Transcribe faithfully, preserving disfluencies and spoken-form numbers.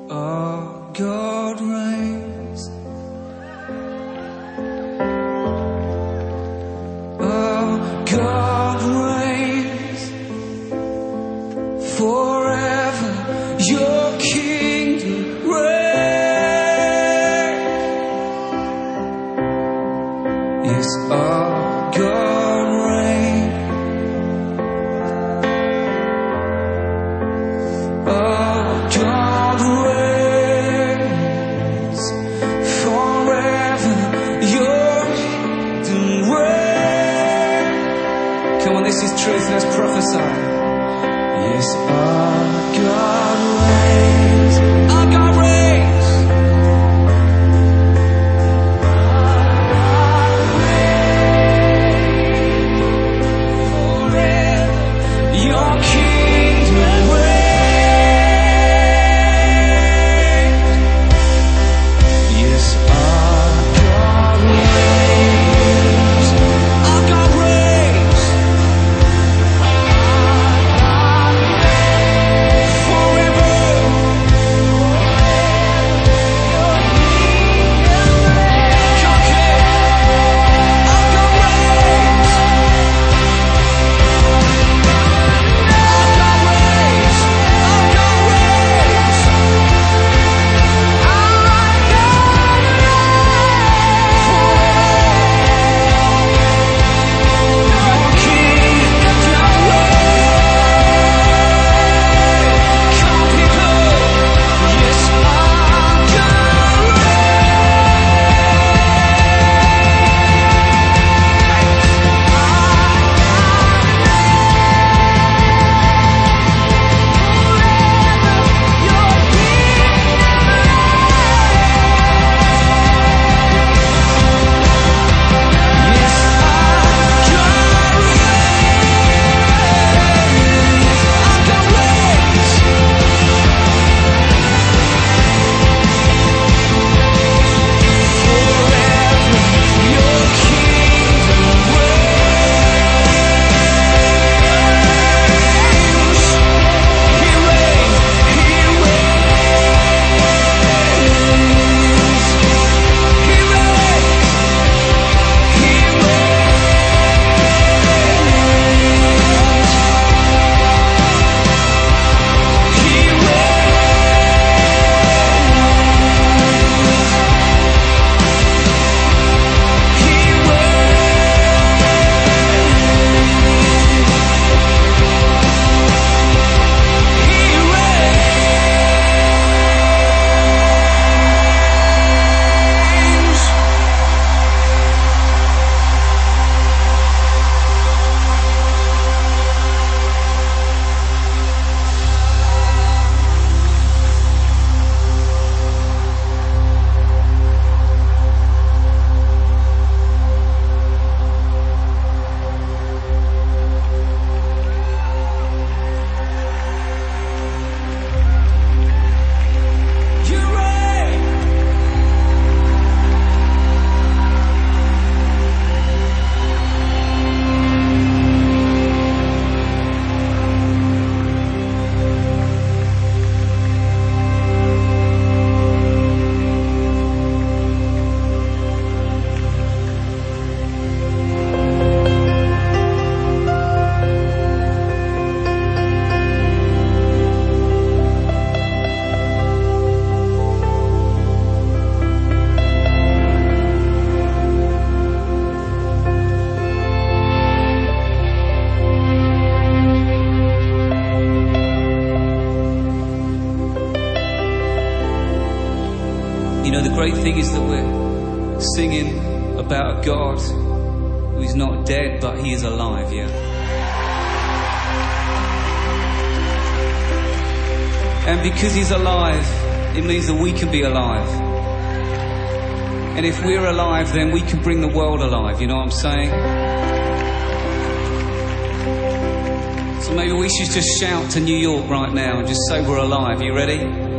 Our God reigns. Our God reigns forever. Your kingdom reigns. Yes, our God reigns. Our God reigns forever. Your kingdom reigns. Come on, this is truth. Let's prophesy. Yes, our God reigns. Our God reigns. Forever. Your kingdom reigns. Yes, our God reigns. Our God reigns. Forever. Your King. Our God reigns. Our God reigns. Our God reigns. Our God reigns. Your kingdom reigns. Come people. Yes, our God You know, the great thing is that we're singing about a God who is not dead, but he is alive, yeah? And because he's alive, it means that we can be alive. And if we're alive, then we can bring the world alive, you know what I'm saying? So maybe we should just shout to New York right now and just say we're alive. You ready?